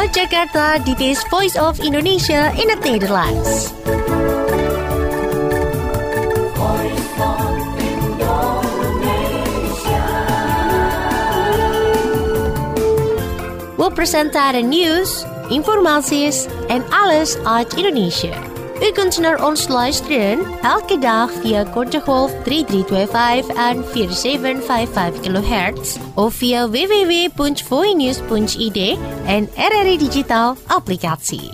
Vanuit Jakarta, dit is Voice of Indonesia in het Nederlands. We presenteren nieuws, informaties en alles uit Indonesië. U kunt naar ons luisteren elke dag via korte golf 3325 en 4755 kHz of via www.voinews.id en RRI Digital applicatie.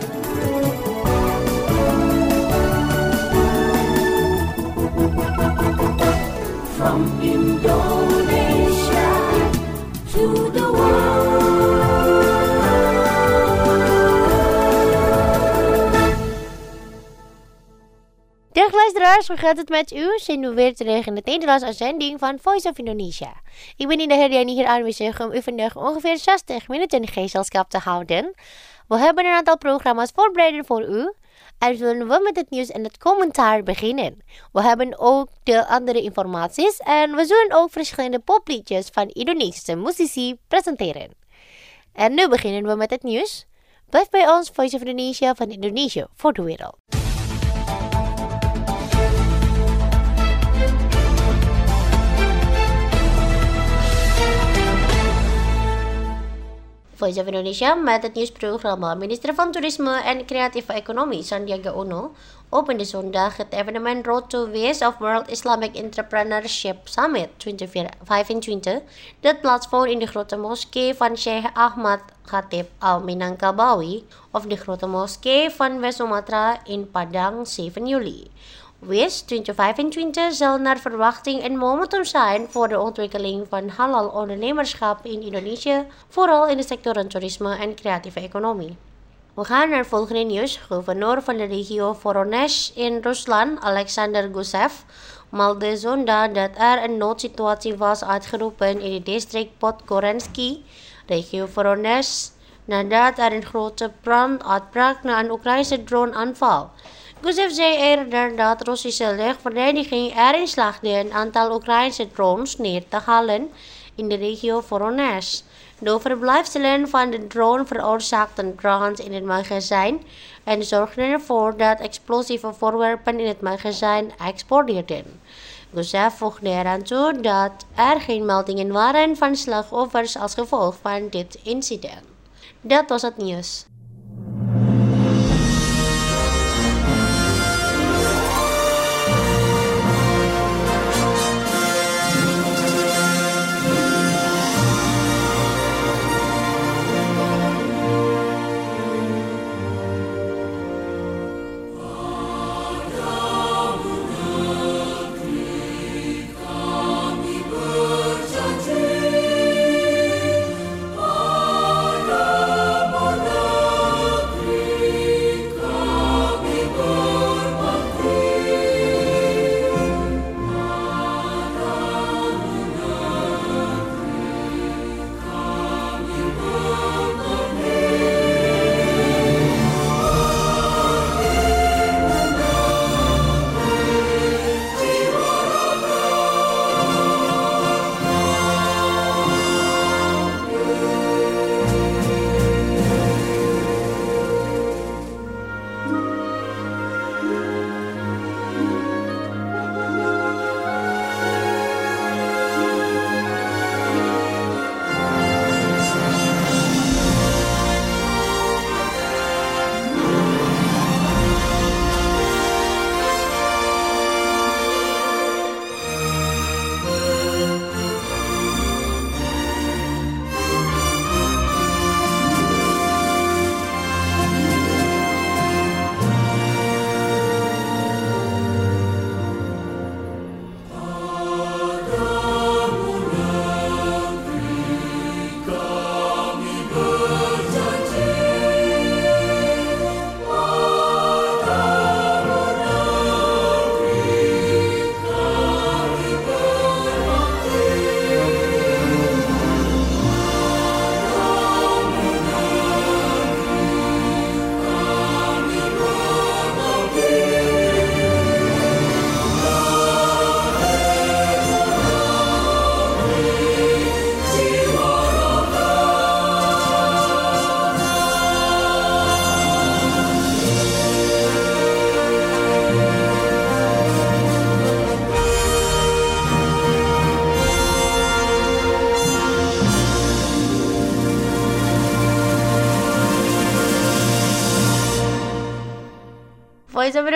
From Indonesia to the world. Dag luisteraars, hoe gaat het met u? Zijn we weer terug in de Nederlandse uitzending van Voice of Indonesia. Ik ben Indah Herdiani hier aanwezig om u vandaag ongeveer 60 minuten gezelschap te houden. We hebben een aantal programma's voorbereid voor u. En zullen we met het nieuws en het commentaar beginnen. We hebben ook de andere informaties en we zullen ook verschillende popliedjes van Indonesische muzici presenteren. En nu beginnen we met het nieuws. Blijf bij ons, Voice of Indonesia van Indonesië voor de wereld. Voice of Indonesia met het nieuwsprogramma. Minister van Toerisme en Creatieve Economie Sandiaga Uno opende zondag het evenement Road to West of World Islamic Entrepreneurship Summit 2025 dat plaatsvond in de grote moskee van Sheikh Ahmad Khatib Al-Minangkabawi of de grote moskee van West-Sumatra in Padang 7 juli. WIS 2025 zal naar verwachting een momentum zijn voor de ontwikkeling van halal ondernemerschap in Indonesië, vooral in de sectoren toerisme en creatieve economie. We gaan naar het volgende nieuws. Gouverneur van de regio Voronezh in Rusland, Alexander Gusev, meldde zondag dat er een noodsituatie was uitgeroepen in het district Podgorensky, regio Voronezh, nadat er een grote brand uitbrak na een Oekraïnse droneaanval. Gusev zei eerder dat Russische luchtverdediging erin slaagde een aantal Oekraïnse drones neer te halen in de regio Voronezh. De overblijfselen van de drone veroorzaakten brand in het magazijn en zorgden ervoor dat explosieve voorwerpen in het magazijn explodeerden. Gusev voegde eraan toe dat er geen meldingen waren van slachtoffers als gevolg van dit incident. Dat was het nieuws. Pada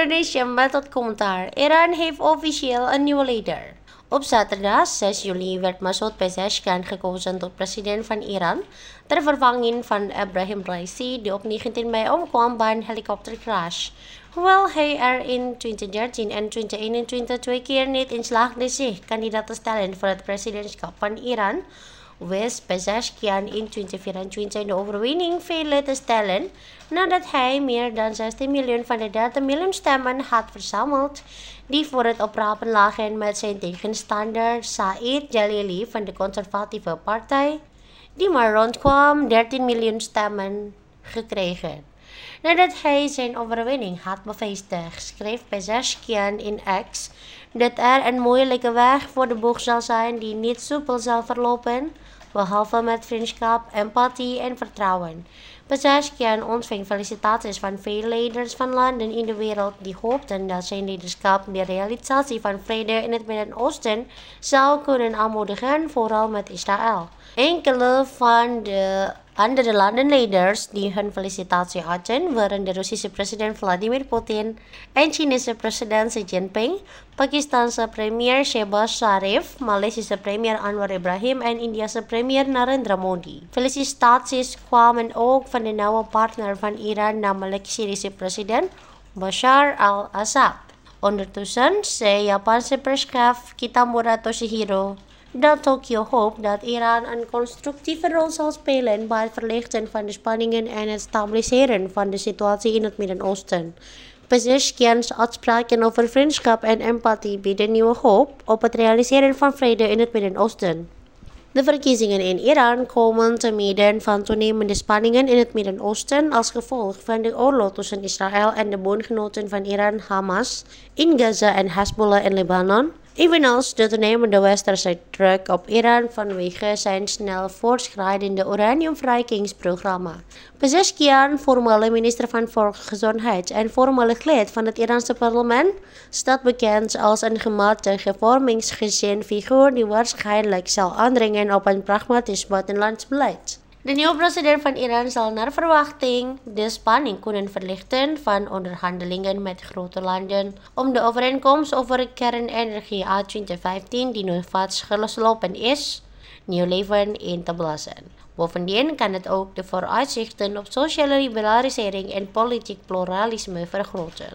Indonesia met het commentaar. Iran heeft officieel een nieuwe leider. Op zaterdag 6 juli werd Masoud Pezeshkian gekozen tot president van Iran ter vervanging van Ebrahim Raisi die op 19 mei omkwam bij een helikoptercrash. Hoewel hij er in 2013 en 2021 2 keer niet in slaagde zich kandidaat te stellen voor het presidentschap van Iran, wist Pezeshkian in 2024 de overwinning veilig te stellen nadat hij meer dan 16 miljoen van de 30 miljoen stemmen had verzameld die voor het oprapen lagen met zijn tegenstander Said Jalili van de conservatieve partij, die maar rondkwam 13 miljoen stemmen gekregen. Nadat hij zijn overwinning had bevestigd, schreef Pezeshkian in X dat er een moeilijke weg voor de boeg zal zijn die niet soepel zal verlopen, behalve met vriendschap, empathie en vertrouwen. Pezeshkian ontving felicitaties van veel leiders van landen in de wereld die hoopten dat zijn leiderschap de realisatie van vrede in het Midden-Oosten zou kunnen aanmoedigen, vooral met Israël. Enkele van de andere landenleiders die hun felicitatie hadden waren de Russische president Vladimir Putin en Chinese president Xi Jinping, Pakistanse premier Shehbaz Sharif, Maleisische premier Anwar Ibrahim en Indiase premier Narendra Modi. Felicitaties kwamen ook van de nauwe partner van Iran, namelijk Syrische president Bashar al-Assad. Ondertussen zei Japanse perschef Kitamura Toshihiro dat Tokio hoopt dat Iran een constructieve rol zal spelen bij het verlichten van de spanningen en het stabiliseren van de situatie in het Midden-Oosten. Pezeshkian's uitspraken over vriendschap en empathie bieden nieuwe hoop op het realiseren van vrede in het Midden-Oosten. De verkiezingen in Iran komen te midden van toenemende spanningen in het Midden-Oosten als gevolg van de oorlog tussen Israël en de bondgenoten van Iran, Hamas, in Gaza en Hezbollah in Libanon, evenals de toenemende westerse druk op Iran vanwege zijn snel voortschrijdende uraniumverrijkingsprogramma. Pezeshkian, voormalig minister van Volksgezondheid en voormalig lid van het Iraanse parlement, staat bekend als een gematigde vormingsgezind figuur die waarschijnlijk zal aandringen op een pragmatisch buitenlands beleid. De nieuwe president van Iran zal naar verwachting de spanning kunnen verlichten van onderhandelingen met grote landen om de overeenkomst over kernenergie uit 2015 die nu vastgelopen is, nieuw leven in te blazen. Bovendien kan het ook de vooruitzichten op sociale liberalisering en politiek pluralisme vergroten.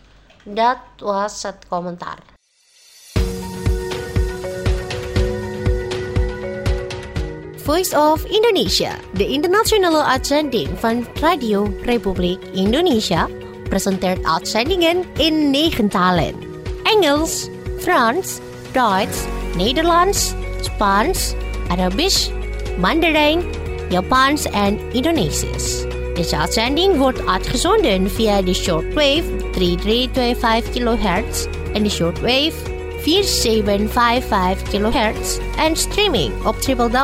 Dat was het commentaar. Voice of Indonesia, de internationale uitzending van Radio Republiek Indonesia, presenteert uitzendingen in 9 talen: Engels, Frans, Duits, Nederlands, Spaans, Arabisch, Mandarijn, Japans en Indonesisch. Deze uitzending wordt uitgezonden via de shortwave 3325 kHz en de shortwave 4755 kHz en streaming op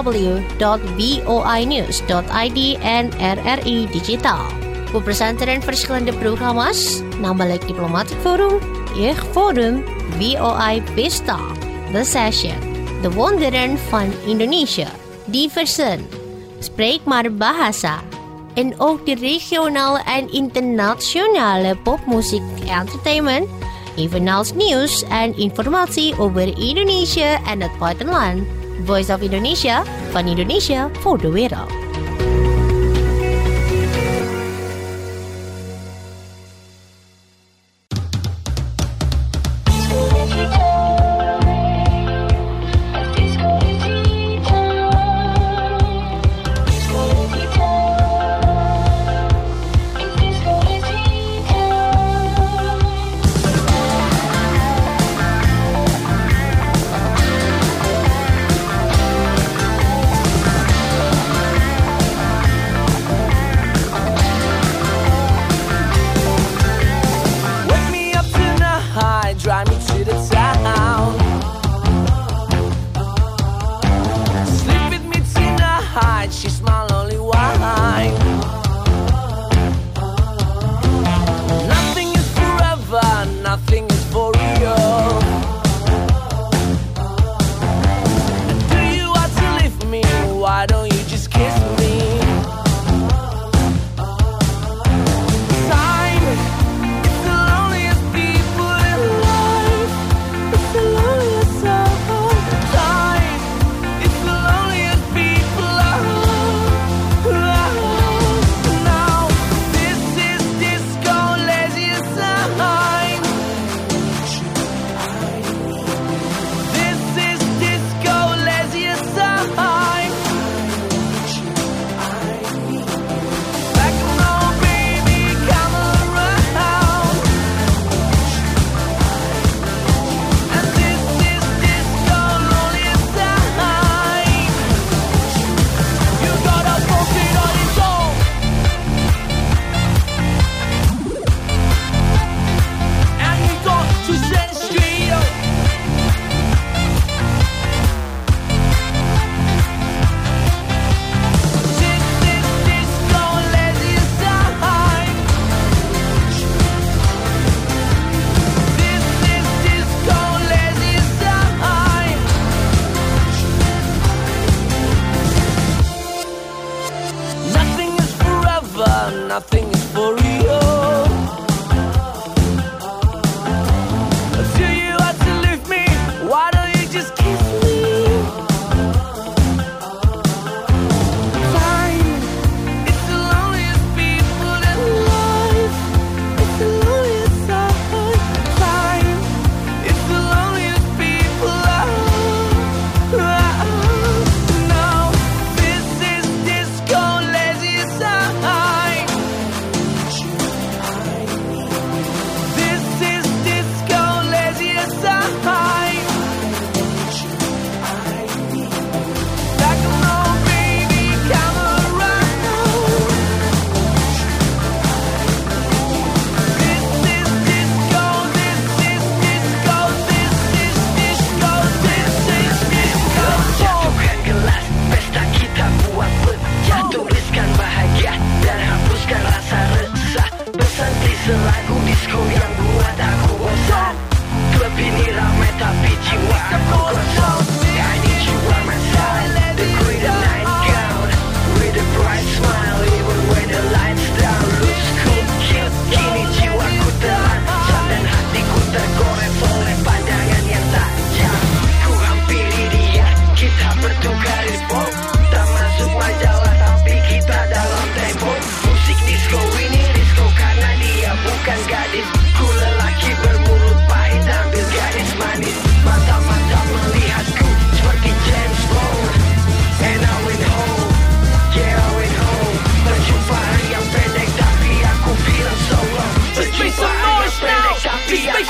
www.voinews.id en RRI Digitaal. We presenteren verschillende programma's, namelijk Diplomatic Forum, Jeugdforum, VOI Pista, The Session, De Wonderen van Indonesië, Diversen, Spreek maar Bahasa, en ook de regionale en internationale popmuziek entertainment, evenals nieuws en informatie over Indonesië en het buitenland. Voice of Indonesia, van Indonesia voor de wereld.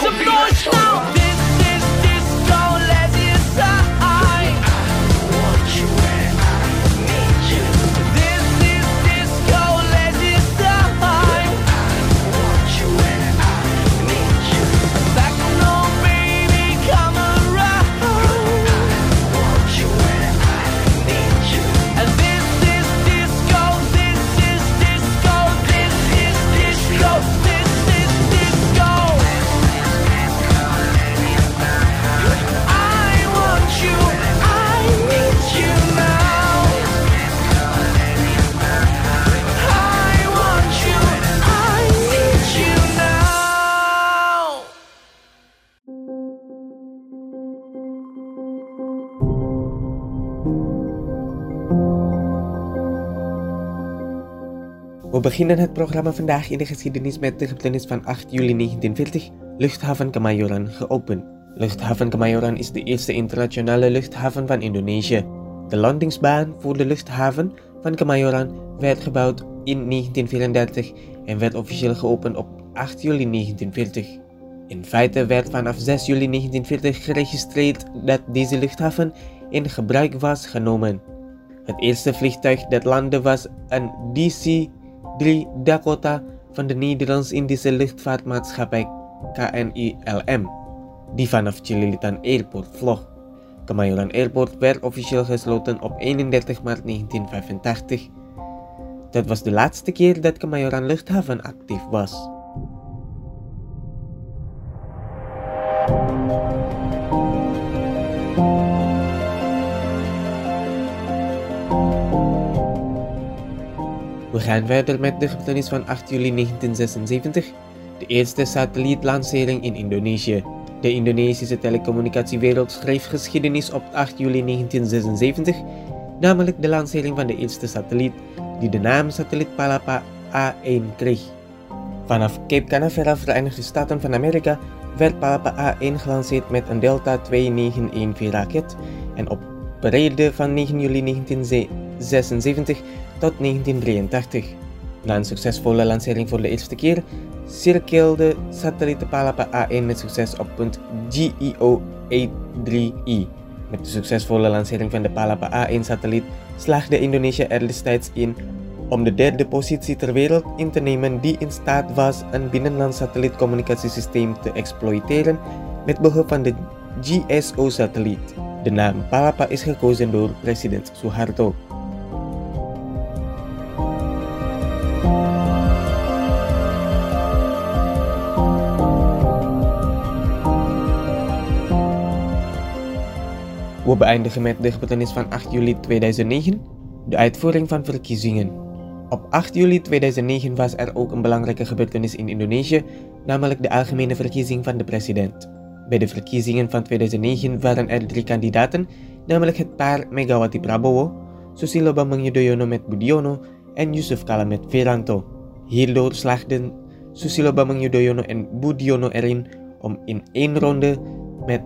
some noise now. This is disco, let it die. I want you and I need you. This is disco, let it die. I want you and I need you. Techno, baby, come around. I want you and I need you. And this is disco, this is disco, this is disco, this is disco. I want you, I need you now. I want you, I need you now. We beginnen het programma vandaag in de geschiedenis met de gebeurtenis van 8 juli 1940, luchthaven Kemayoran geopend. Luchthaven Kemayoran is de eerste internationale luchthaven van Indonesië. De landingsbaan voor de luchthaven van Kemayoran werd gebouwd in 1934 en werd officieel geopend op 8 juli 1940. In feite werd vanaf 6 juli 1940 geregistreerd dat deze luchthaven in gebruik was genomen. Het eerste vliegtuig dat landde was een DC-3 Dakota van de Nederlands-Indische luchtvaartmaatschappij KNILM, die vanaf Cililitan Airport vloog. Kemayoran Airport werd officieel gesloten op 31 maart 1985. Dat was de laatste keer dat Kemayoran luchthaven actief was. We gaan verder met de gebeurtenis van 8 juli 1976, de eerste satellietlancering in Indonesië. De Indonesische telecommunicatiewereld schreef geschiedenis op 8 juli 1976, namelijk de lancering van de eerste satelliet, die de naam satelliet Palapa A1 kreeg. Vanaf Cape Canaveral, Verenigde Staten van Amerika, werd Palapa A1 gelanceerd met een Delta 2914-raket en opereerde van 9 juli 1976 tot 1983. Na een succesvolle lancering voor de eerste keer, cirkelde satelliet Palapa A1 met succes op punt GEO-83E. Met de succesvolle lancering van de Palapa A1-satelliet slaagde Indonesië er destijds in om de derde positie ter wereld in te nemen die in staat was een binnenlands satellietcommunicatiesysteem te exploiteren met behulp van de GSO-satelliet. De naam Palapa is gekozen door president Suharto. We beëindigen met de gebeurtenis van 8 juli 2009, de uitvoering van verkiezingen. Op 8 juli 2009 was er ook een belangrijke gebeurtenis in Indonesië, namelijk de algemene verkiezing van de president. Bij de verkiezingen van 2009 waren er 3 kandidaten, namelijk het paar Megawati Prabowo, Susilo Bambang Yudhoyono met Budiono en Yusuf Kala met Wiranto. Hierdoor slaagden Susilo Bambang Yudhoyono en Budiono erin om in 1 ronde met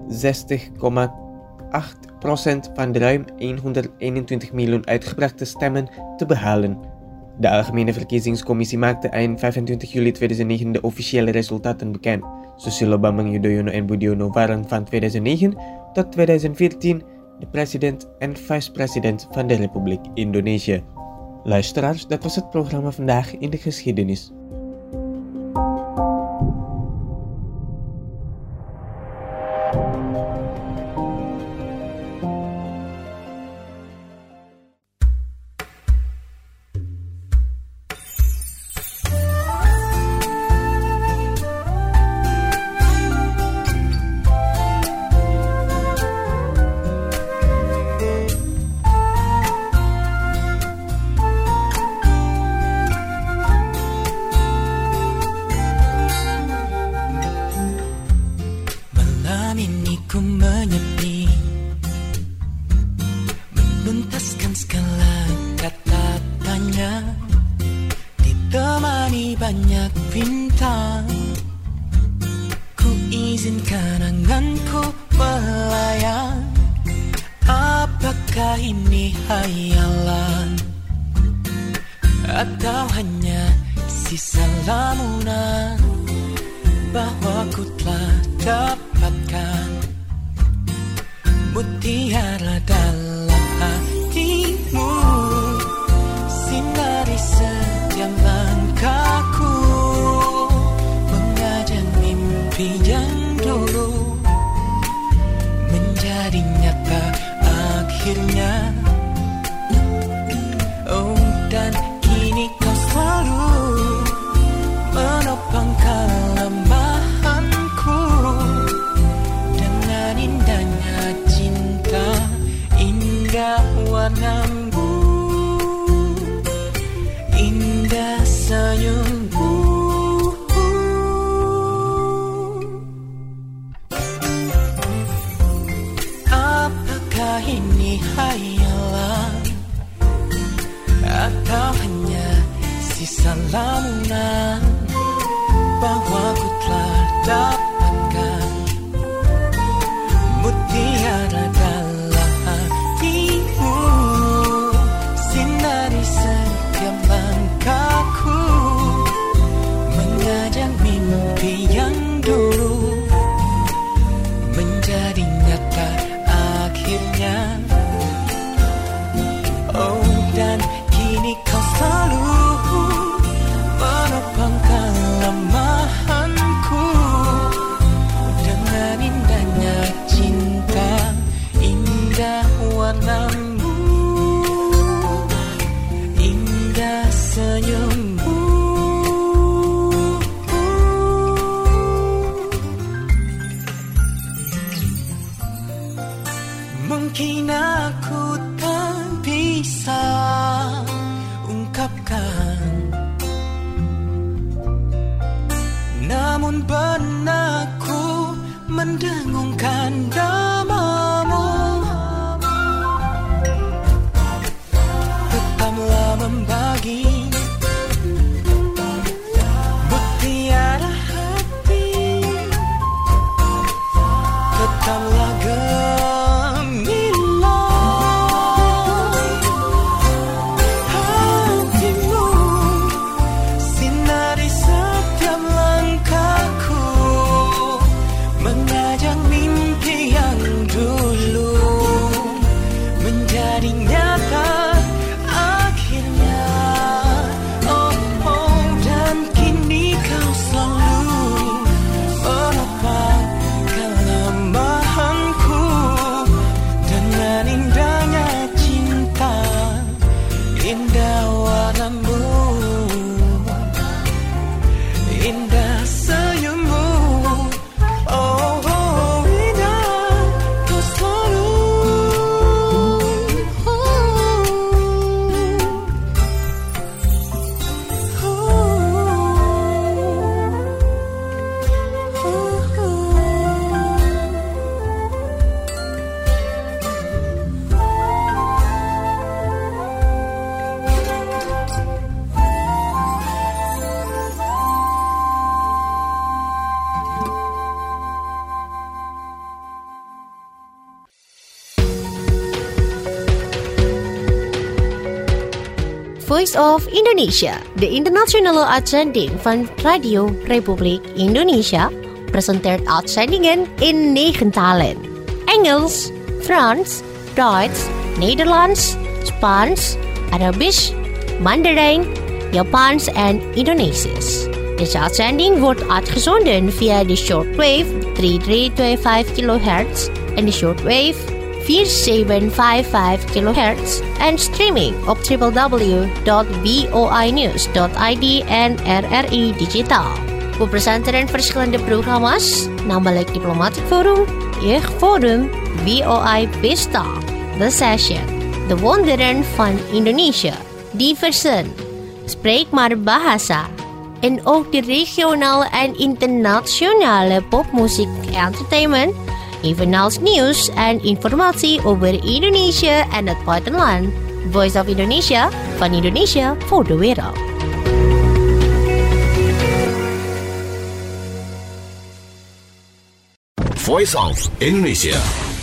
60,8% van de ruim 121 miljoen uitgebrachte stemmen te behalen. De Algemene Verkiezingscommissie maakte eind 25 juli 2009 de officiële resultaten bekend. Susilo Bambang Yudhoyono en Budiono waren van 2009 tot 2014 de president en vicepresident van de Republiek Indonesië. Luisteraars, dat was het programma vandaag in de geschiedenis. Menuntaskan segala kata tanya, ditemani banyak bintang. Ku izinkan anganku melayang. Apakah ini hayalan atau hanya sisa lamunan bahwa ku telah dapatkan mutiara dalam hatimu, sinari setiap langkahku, mengajak mimpi yang dulu menjadi nyata akhirnya. Oh, dan kini kau selalu menopang kelemahanku dengan indahnya cinta, indah warnamu, indah senyummu. Apakah ini hayalan atau hanya sisa lamunan bahwa ku telah dapatkan mutiara dalam hatimu, sinari setiap langkahku, mengajak mimpi yang dulu menjadi nyata akhirnya. Oh, dan kini kau selalu menopang kelemahanku dengan indahnya cinta, indah warnamu, indah senyummu. Mungkin aku tak bisa ungkapkan, namun benakku mendengungkan namamu. Tetaplah membagi mutiara hati, tetaplah Voice of Indonesia, de internationale uitzending van Radio Republiek Indonesia, presenteert uitzendingen in 9 talen. Engels, Frans, Duits, Nederlands, Spaans, Arabisch, Mandarijn, Japans en Indonesisch. Deze uitzending wordt uitgezonden via de shortwave 3325 kHz en de shortwave 4755 kHz en streaming op www.voinews.id en RRI Digitaal. We presenteren verschillende programma's, namelijk Diplomatic Forum, Jeugdforum, VOI Pesta, The Session, De Wonderen van Indonesië, Diversen, Spreek maar Bahasa, en ook de regionale en internationale popmuziek entertainment, evenals nieuws en informatie over Indonesië en het buitenland. Voice of Indonesia, van Indonesia voor de wereld. Voice of Indonesia.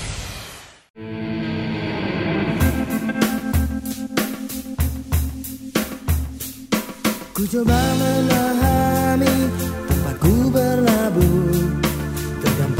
Ku coba memahami tempatku berlabuh, terbang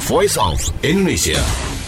Voice of Indonesia.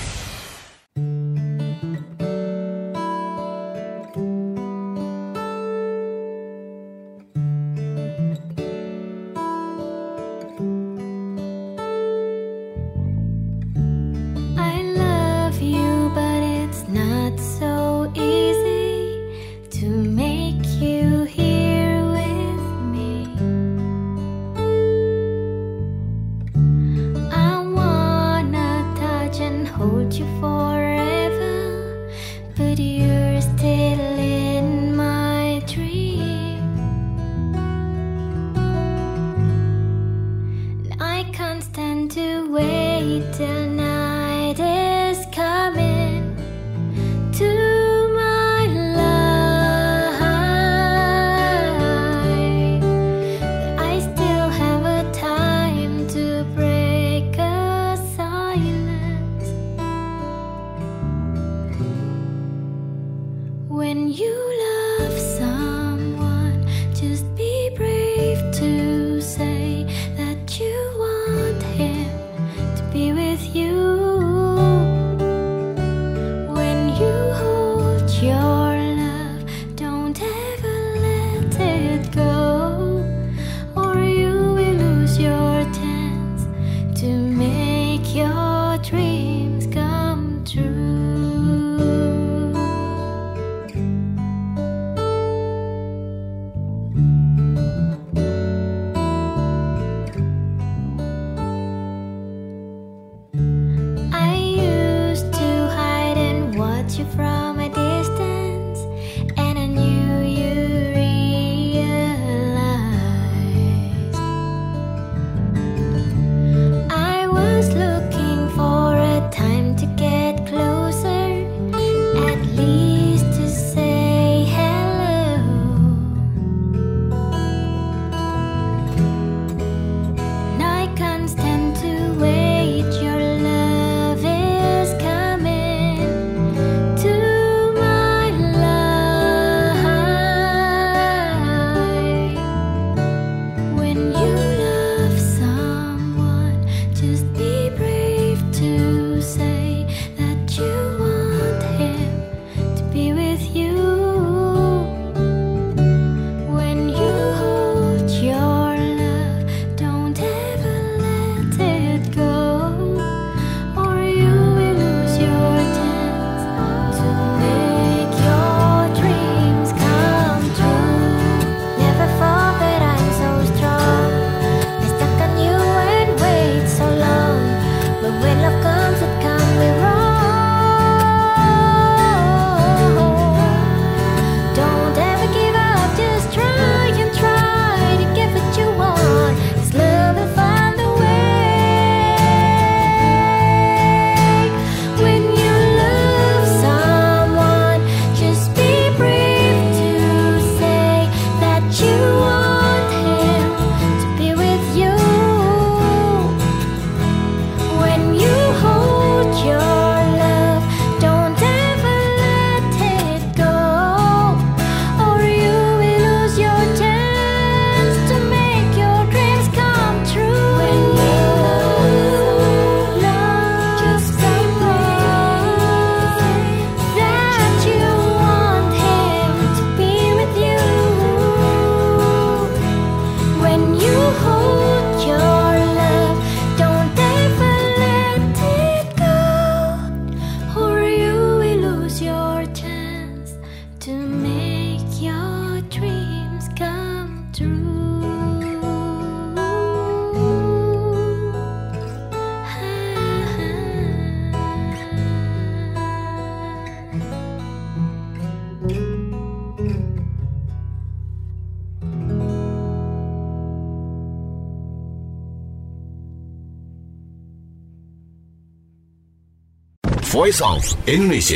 Voice of Indonesia.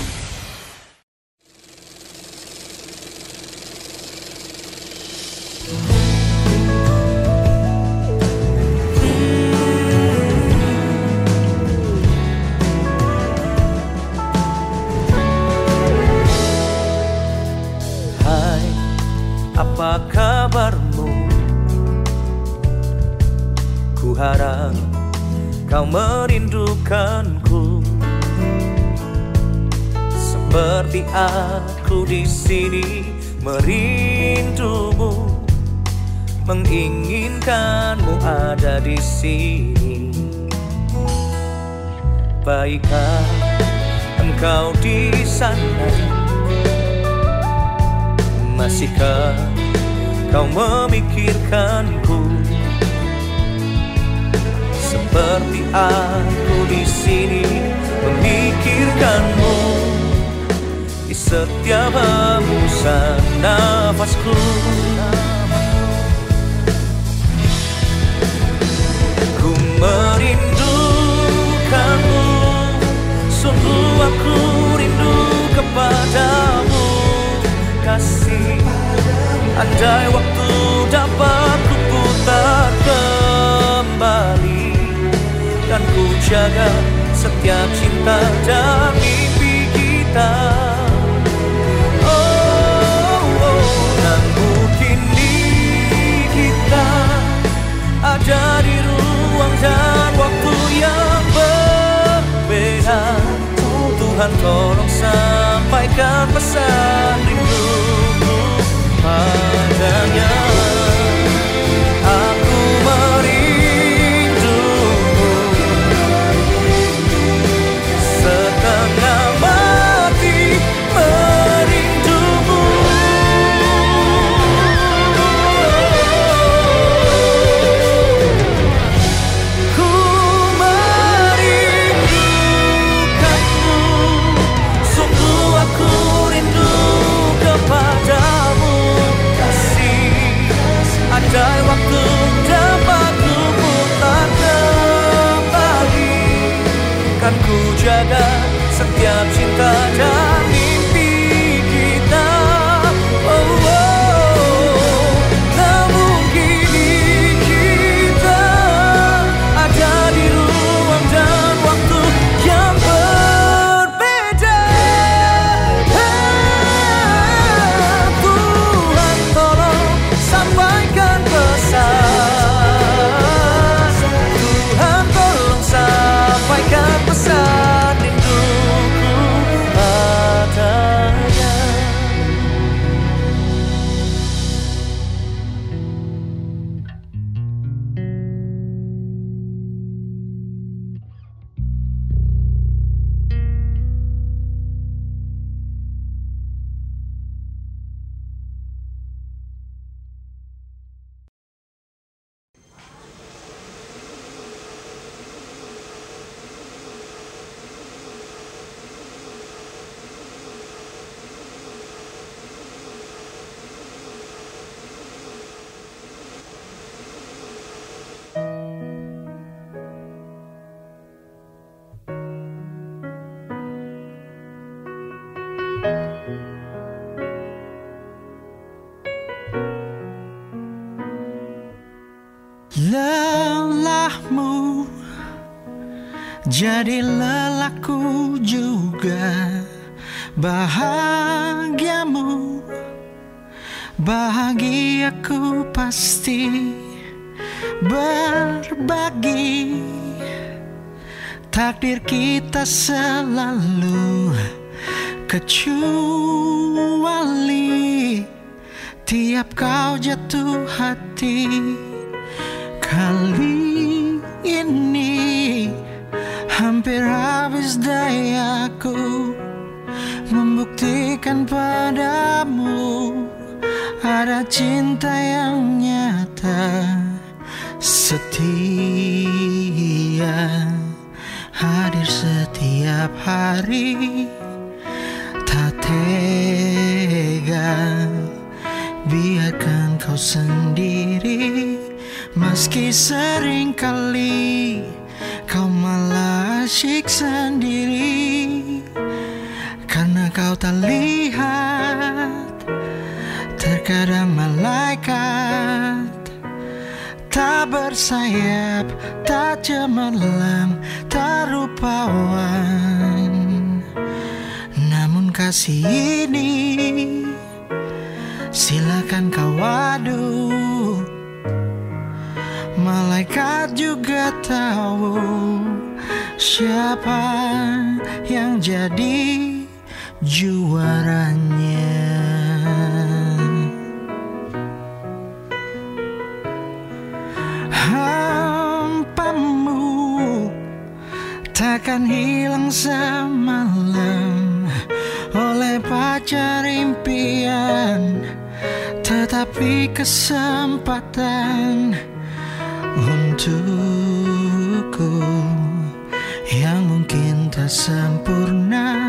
Hai, apa kabarmu? Ku harap kau merindukanku, seperti aku di sini merindumu, menginginkanmu ada di sini. Baikkah engkau di sana? Masihkah kau memikirkanku, seperti aku di sini memikirkanmu di setiap hembusan nafasku. Ku merindukanmu, sungguh aku rindu kepadamu, kasih. Andai waktu dapat ku putar kembali, dan ku jaga setiap cinta dan mimpi kita. Namun kini kita ada di ruang dan waktu yang berbeda. Tuhan tolong sampaikan pesan rinduku padanya. Aku merindumu, setengah mati merindumu. Ku merindukanmu, sungguh aku rindu kepadamu, kasih. Andai waktu dapat ku putar kembali, kan ku jaga setiap cinta dan mimpi kita. Namun kini kita ada di ruang dan waktu yang berbeda. Tuhan tolong sampaikan pesan, Tuhan tolong sampaikan pesan rinduku padanya. Lelahmu jadi lelahku juga, bahagiamu bahagiaku pasti berbagi. Takdir kita selalu kecuali tiap kau jatuh hati. Kali ini hampir habis dayaku membuktikan padamu ada cinta yang nyata, setia, hadir setiap hari. Tak tega biarkan kau sendiri, meski sering kali kau malah asyik sendiri. Karena kau tak lihat, terkadang malaikat tak bersayap, tak cemerlang, tak rupawan. Namun kasih ini silakan kau adu, malaikat juga tahu siapa yang jadi juaranya. Hampamu takkan hilang semalam oleh pacar impian, tetapi kesempatan untukku yang mungkin tak sempurna,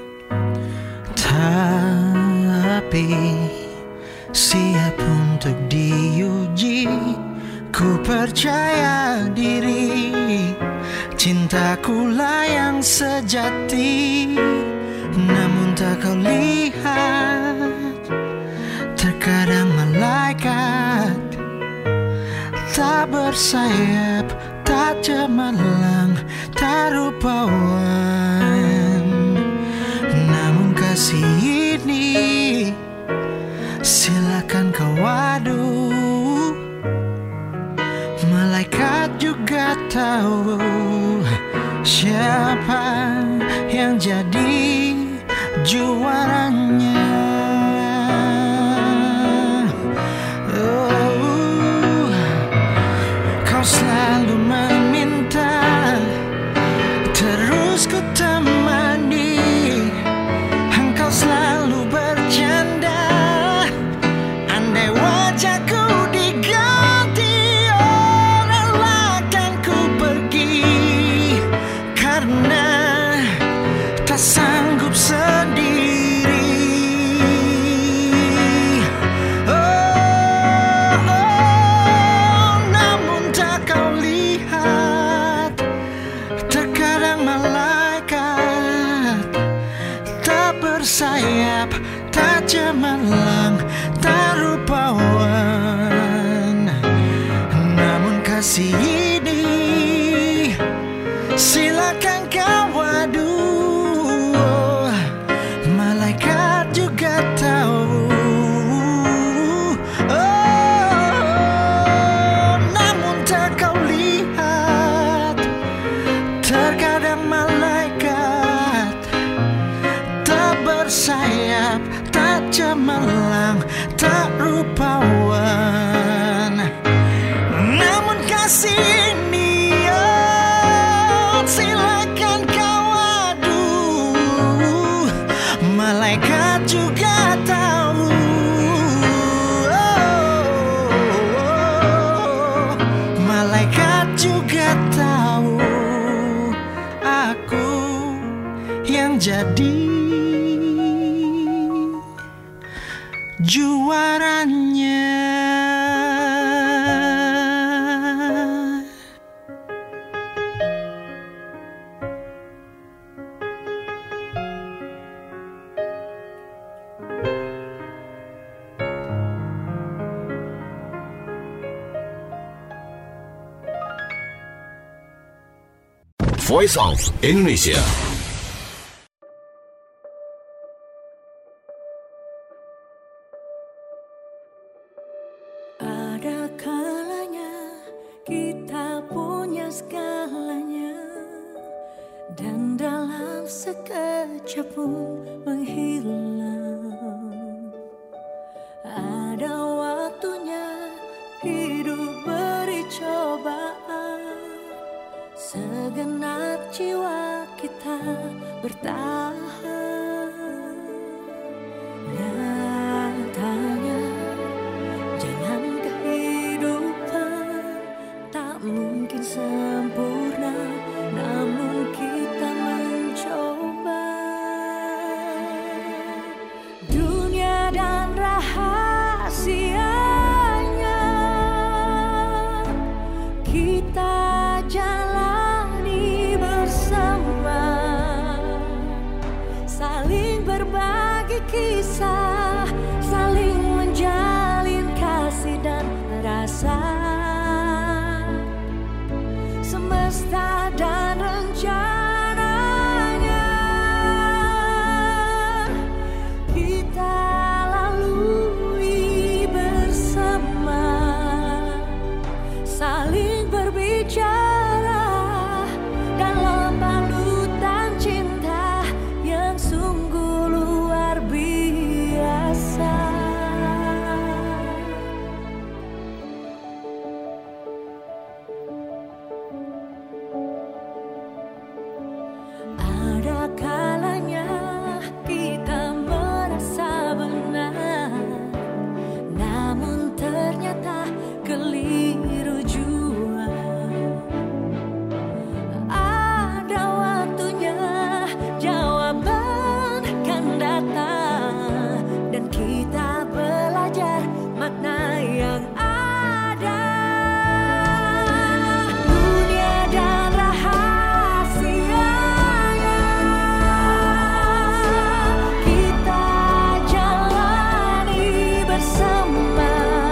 tapi siap untuk diuji. Ku percaya diri, cintaku lah yang sejati. Namun tak kau lihat, terkadang malaikat tak bersayap, tak cemerlang, tak rupawan. Namun kasih ini silakan kau adu. Malaikat juga tahu siapa yang jadi juaranya. Kau selalu meminta, terus ku temani. Engkau selalu bercanda, andai wajahku diganti, relakan ku pergi, karena tak sanggup sendiri. Namun tak kau lihat, terkadang malaikat tak bersayap, tak cemerlang, tak rupawan. Namun kasih ini silakan kau adu. Malaikat juga tahu, namun tak kau lihat, terkadang malaikat tak bersayap, tak cemerlang, tak rupawan. Namun kasih ini silakan kau adu. Malaikat juga tahu, malaikat juga tahu aku yang jadi juaranya. Voice of Indonesia. Ada kalanya kita punya segalanya, dan dalam sekejap pun menghilang. Ada waktunya hidup beri cobaan, segenap jiwa kita bertahan. Nyatanya jalan kehidupan tak mungkin sempurna, namun kita mencoba. Dunia dan rahasianya kita jalani bersama. berbicara dalam balutan cinta yang sungguh luar biasa. Ada kalanya kita merasa benar, namun ternyata keliru jua. Ada waktunya jawaban kan datang, dan kita belajar makna yang ada. Dunia dan rahasianya kita jalani bersama,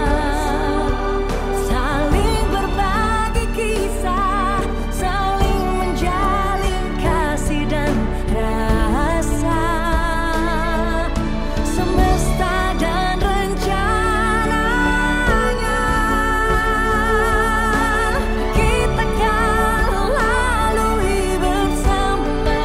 saling berbagi kisah, saling menjalin kasih dan rasa. Semesta dan rencananya kita kan lalui bersama,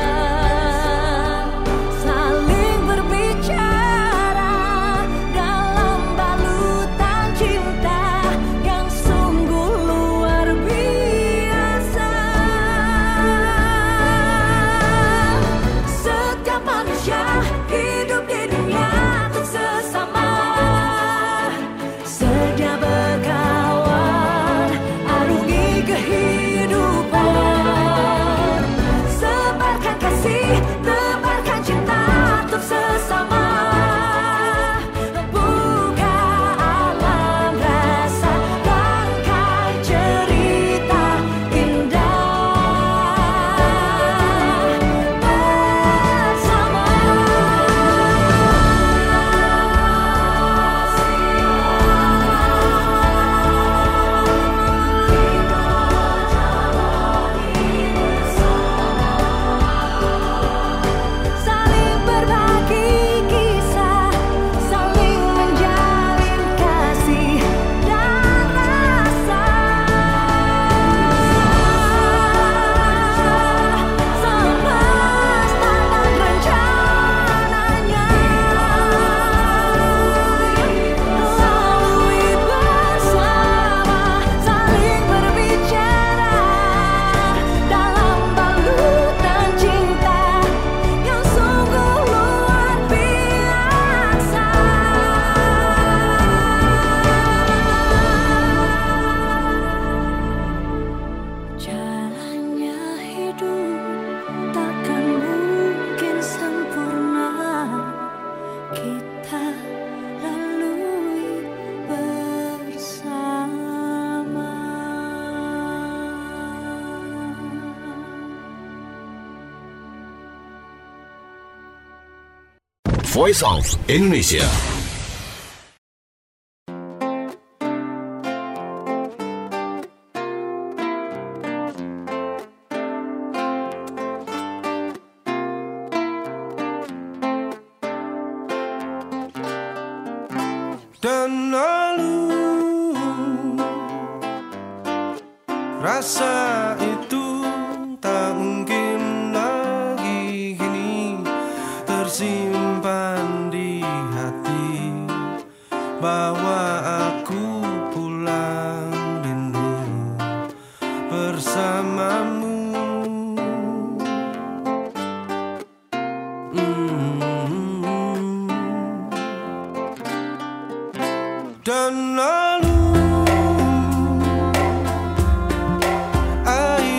saling berbicara dalam balutan cinta yang sungguh luar biasa. Setiap manusia hidup di dunia untuk sesama, sedia berkawan, arungi kehidupan. Sebarkan kasih, tebarkan cinta untuk sesama. Buka alam rasa, rangkai cerita indah bersama. Saling berbagi kisah, saling menjalin kasih dan rasa. Semesta dan rencananya lalui bersama, saling berbicara dalam balutan cinta yang sungguh luar biasa. Jalannya hidup takkan mungkin sempurna, kita lalui bersama. Voice of Indonesia. Dan lalu rasa itu tak mungkin lagi kini tersimpan di hati, bahwa aku pulang rindu bersamamu. Dan lalu air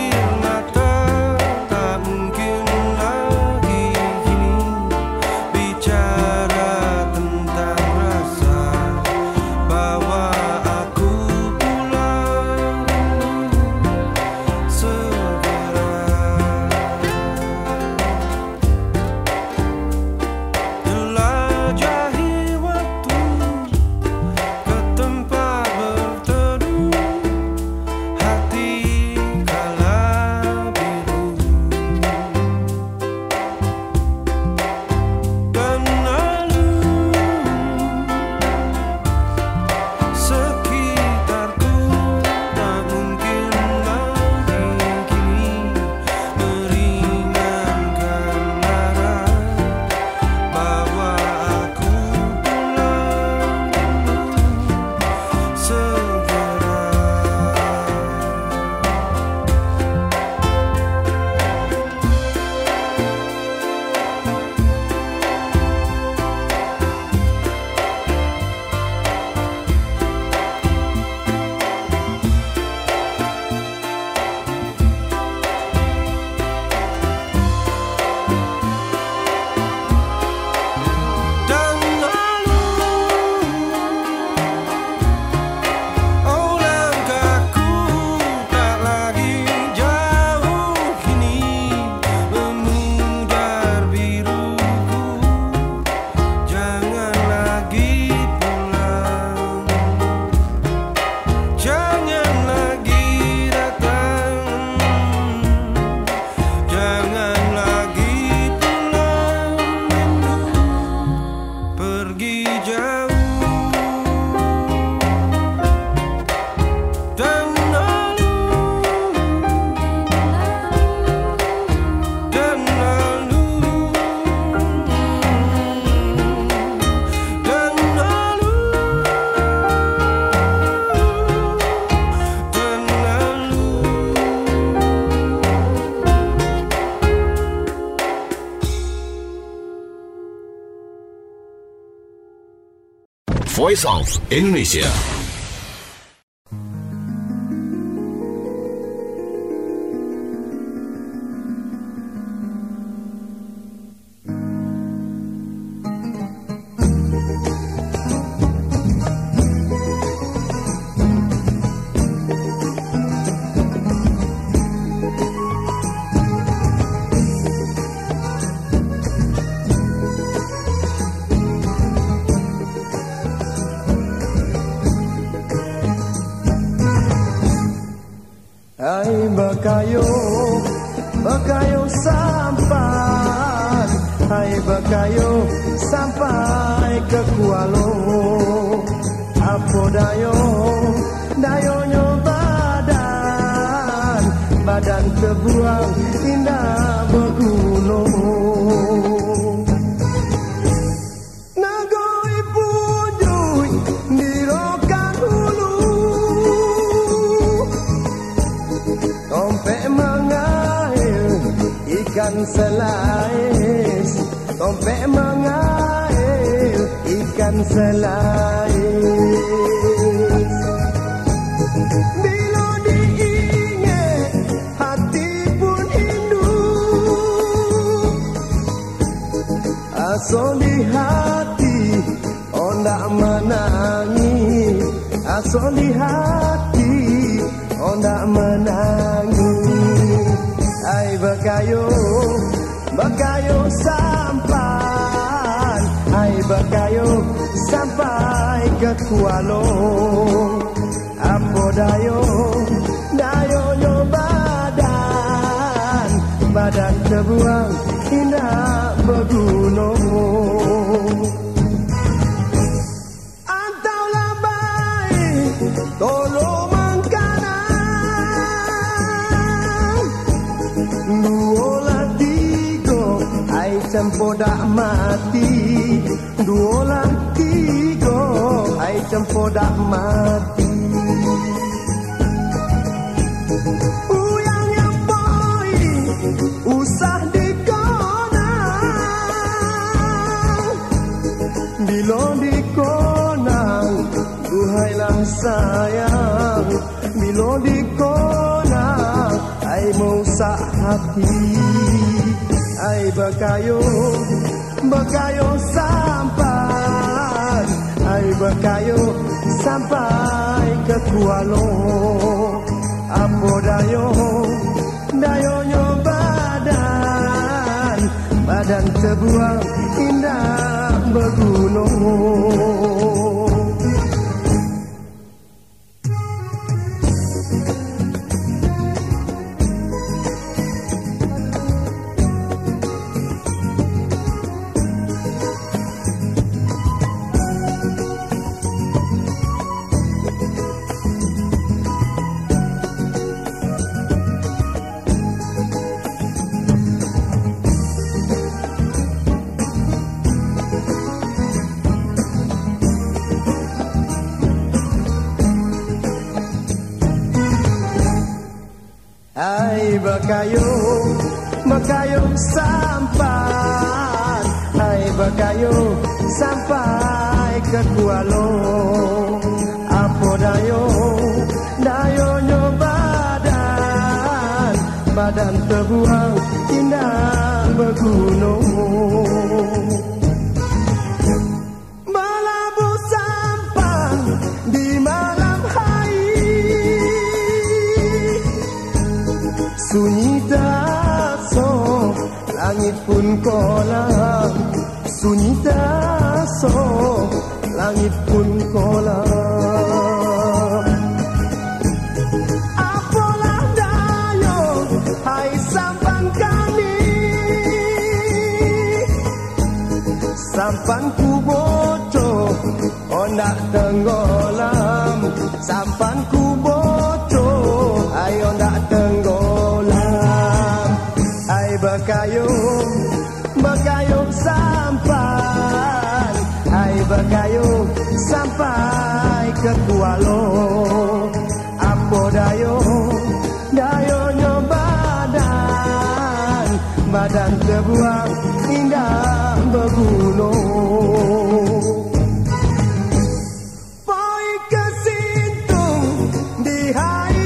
Jangan lagi datang, jangan lagi pulang, pergi jauh dan lalu, dan lalu, dan lalu, dan lalu. Voice of Indonesia. Hai bakayo, bakayo sampan, hai bakayo sampai ke Kualo. Apo dayo, dayonyo badan, badan terbuang indah bergunung. Nagoi punjui di rokan hulu, tompek mengair ikan selais, tompek mengair ikan selais. Bila diingat hati pun hindu, aso di hati ondak menangis, aso di hati ondak menangis. Hai bakayo, bakayo sampan, hai bakayo sampai ke Kualo. Apo dayo, dayonyo badan, badan terbuang indah bergunung. Antaulah baik, tolong mengkanan, duolah tiga, ai cempodak mati, duolah tiga, ai cempodak mati. Uyang yang boy, usah dikonang, bila dikonang, duhailah sayang, bila dikonang, ai mausak hati. Ai bakayo, bakayo sampai, ai bakayo sampai ke Kualo. Apo dayo, dayonyo badan, badan terbuang indah bergunung. Hai bakayo, bakayo sampai, hai bakayo sampai ke Kualo. Apo dayo, dayonyo badan, badan terbuang indah bergunung. Malabu sampan di malam hari, sunyi tak so, langit pun kolam. Sunyi tak so, langit pun kolam. sampan ku bocor, oh nak tenggelam. Sampan ku bocor, ayo nak tenggelam. Ai berkayung, berkayung sampan. Ai berkayung sampai ke Kuala. Apa dayo, dayonya badan, badan terbuang indah bergunung. Poi ke Sintung di hari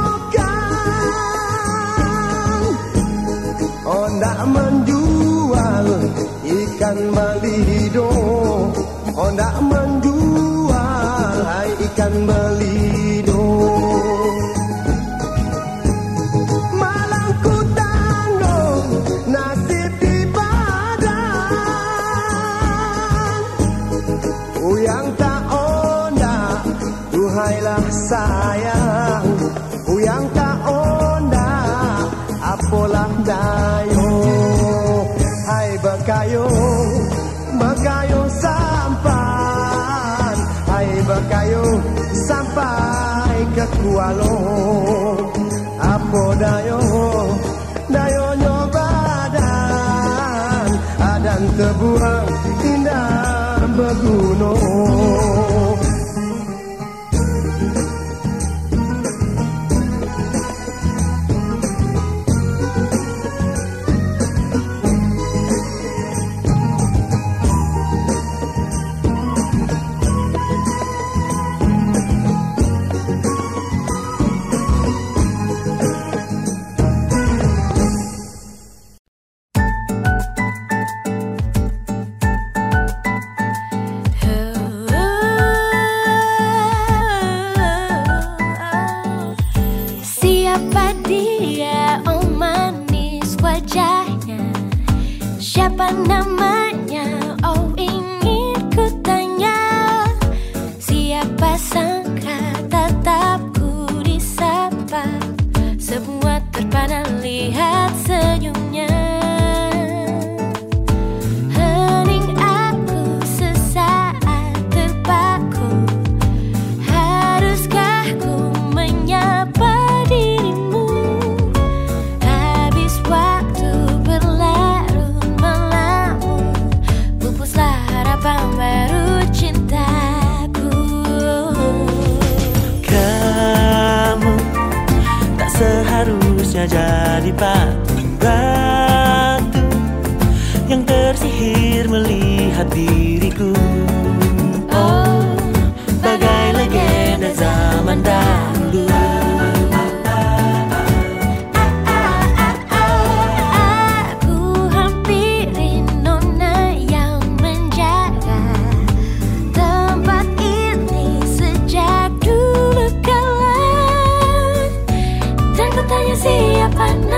pekan, oh nak menjual ikan melido, oh nak menjual ikan melido. Malang ku tanggung nasib di badan, uyang tak onda, duhailah sayang. Uyang tak onda, apalah dayo. Hai berkayung, berkayung sampan. Hai berkayung sampai ke Kuala. Apa dayo, dayonya badan, adan terbuang indah bergunung. Siapa dia, oh manis wajahnya? Siapa namanya, oh ingin ku tanya. Siapa sangka tatapku disapa, semua terpana lihat senyumnya. Hening aku sesaat terpaku, haruskah ku menyapa dirimu? Habis waktu berlarut melamun, pupuslah harapan baru cintaku. Kamu tak seharusnya jadi patung batu yang tersihir melihat diriku. Oh, bagai legenda zaman dahulu. Aku hampiri nona yang menjaga tempat ini sejak dulu kala, dan ku tanya siapa